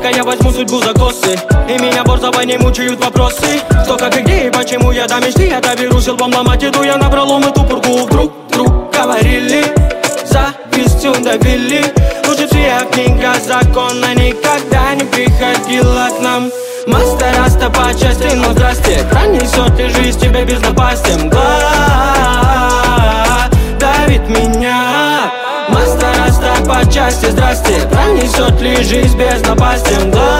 Дай-ка я возьму судьбу за косы, и меня борзого не мучают вопросы. Кто, как и где, и почему я до мечты. Я доберусь лбом ломать, иду я напролом эту пургу. Вдруг говорили, завистью давили. Лучше всех книга закона никогда не приходила к нам. Мастер-раста по части, но здрасте, пронесет ли жизнь тебя без напасти? Мгла давит меня. Мастер-раста по части, здрасте, пронесет ли жизнь без напасти? Мгла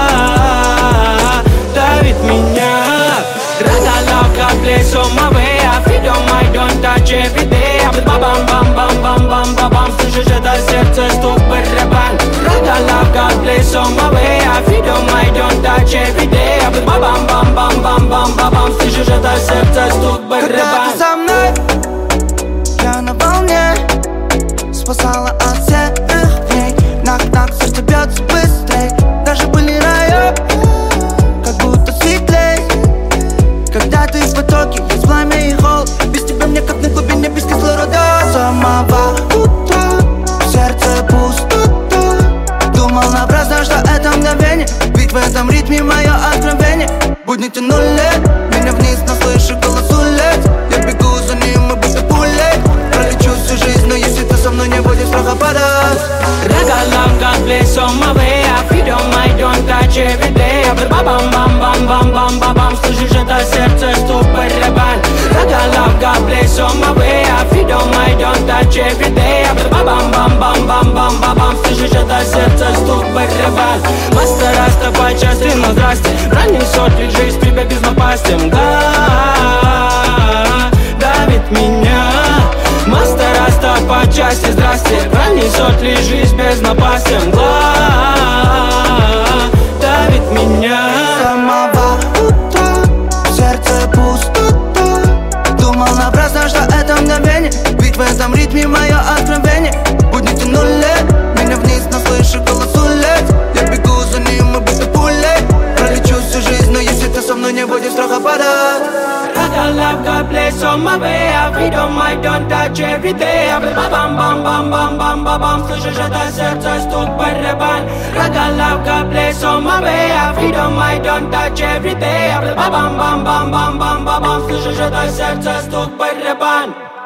давит меня. Ragala, God bless on my way. I feel on my don't touch every day. I bam bam bam bam bam bam bam bam. Слышишь это сердце стук барабан. Ragala, God bless on my way. I feel on my don't touch every day. I bam bam bam bam bam bam bam bam. Слышишь это сердце стук барабан. Когда ты со мной, я на волне, спасала от серых дней. Нак-нак, сердце бьется быстрей. Даже были районы, как будто светлей. Когда ты в потоке, есть пламя и холод. Без тебя мне как на глубине без кислорода. Самого утра в сердце пустота. Думал напрасно, что это мгновение, ведь в этом ритме мое откровение. Будни тянули меня вниз, но слышу голос улиц. Я бегу за ним и будто пулей. Пролечу всю жизнь, но если ты со мной, не будет страха падать. Ragala, God bless on my way. I feel on my don't touch every day. I bam bam bam bam bam bam bam bam. Слышишь это сердце стук барабан. Ragala, God bless on my way. I feel on my don't touch every day. I bam bam bam bam bam bam bam bam. Слышишь это сердце стук барабан. Мастер-раста по части, но здрасте, пронесет ли жизнь тебя без напасти? Мгла давит меня. Мастер-раста по части, здрасте, пронесет ли жизнь без напасти? Мгла давит меня. Самого утра в сердце пустота. Думал напрасно, что это мгновение, ведь в этом ритме мое откровение. Будни тянули меня вниз, но слышу голос улиц. Я бегу за ним и будто пулей. Пролечу всю жизнь, но если ты со мной, не будет страха падать. Ragala, God bless on my way. I feel on my don't touch every day. I bam bam bam bam bam bam bam bam. Слышишь это сердце стук барабан. Ragala, God bless on my way. I feel on my don't touch every day. I bam bam bam bam bam bam bam. Слышишь это сердце стук барабан.